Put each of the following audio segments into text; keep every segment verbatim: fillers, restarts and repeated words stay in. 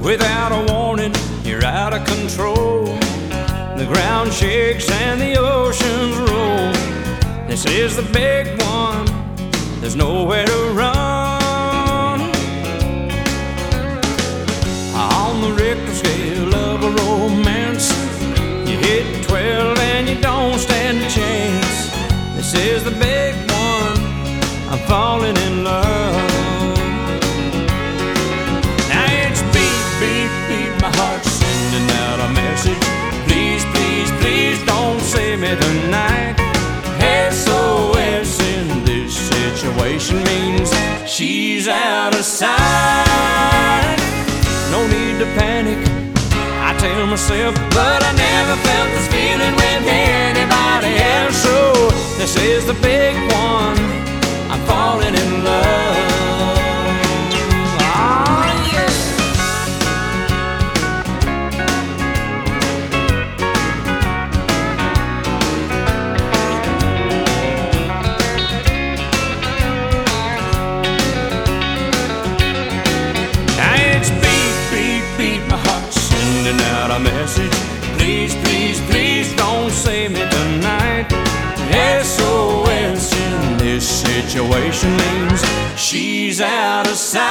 Without a warning, you're out of control. The ground shakes and the oceans roll. This is the big one, there's nowhere to run. On the Richter scale of a romance, you hit twelve and you don't stand a chance. This is the big one, I'm falling in love. Now it's beat, beat, beat, my heart's sending out a message. Please, please, please don't save me tonight. S O S in this situation means she's out of sight. No need to panic, I tell myself, but I never felt this feeling with anybody else. So this is the big one, I'm falling in love. Oh, yeah. Now it's beat, beat, beat, my heart's sending out a message. Please, please, please don't save me tonight. S O S in this situation means she's out of sight.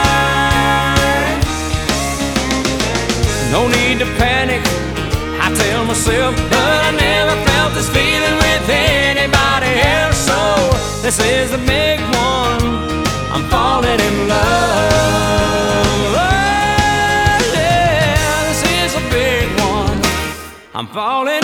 No need to panic, I tell myself, but I never felt this feeling with anybody else. So this is the big one, I'm falling in love. Oh, yeah, this is a big one, I'm falling